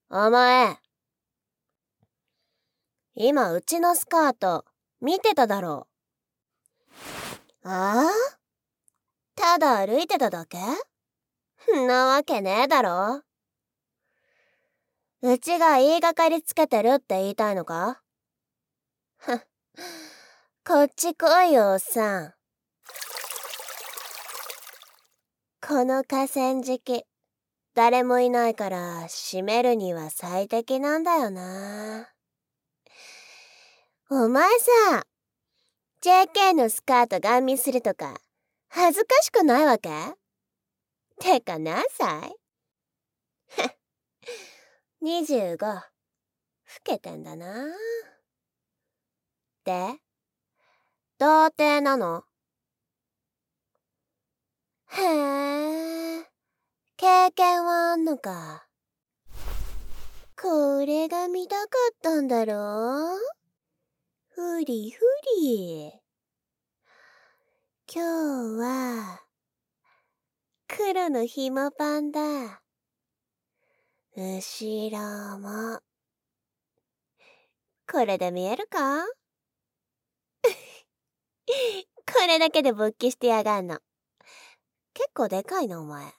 お前、今うちのスカート見てただろう。ああ？ただ歩いてただけ？んなわけねえだろ。うちが言いがかりつけてるって言いたいのか？ふっ、こっち来いよおっさん。この河川敷、誰もいないから閉めるには最適なんだよな。お前さ、JK のスカートガン見するとか恥ずかしくないわけ？てか何歳？25。老けてんだな。で、童貞なの？へえ、経験はあんのか。これが見たかったんだろ？ふりふり。今日は黒の紐パンだ。後ろも。これで見えるか？これだけで勃起してやがんの。結構でかいなお前。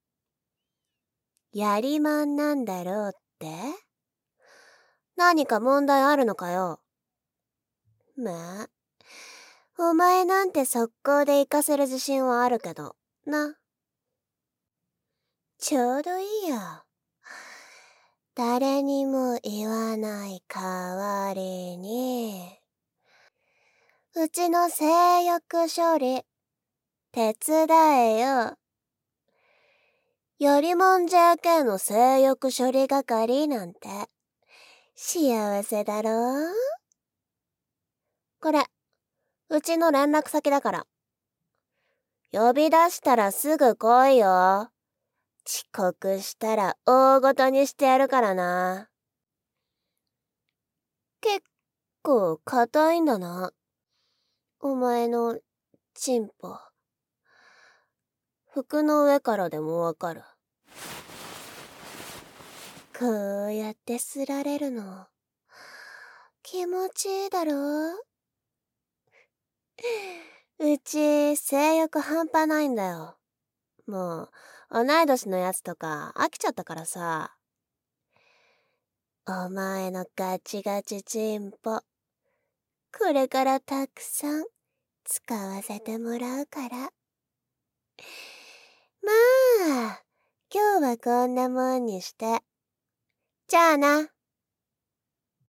やりまんなんだろうって？何か問題あるのかよ。まあ、お前なんて速攻で行かせる自信はあるけどな。ちょうどいいよ。誰にも言わない代わりに、うちの性欲処理手伝えよ。よりもん JK の性欲処理係なんて幸せだろ？これうちの連絡先だから。呼び出したらすぐ来いよ。遅刻したら大ごとにしてやるからな。結構硬いんだな、お前のチンポ。服の上からでもわかる。こうやってすられるの気持ちいいだろ？うち性欲半端ないんだよ。もう同い年のやつとか飽きちゃったからさ。お前のガチガチチンポ、これからたくさん使わせてもらうから。まあ、今日はこんなもんにして。じゃあな。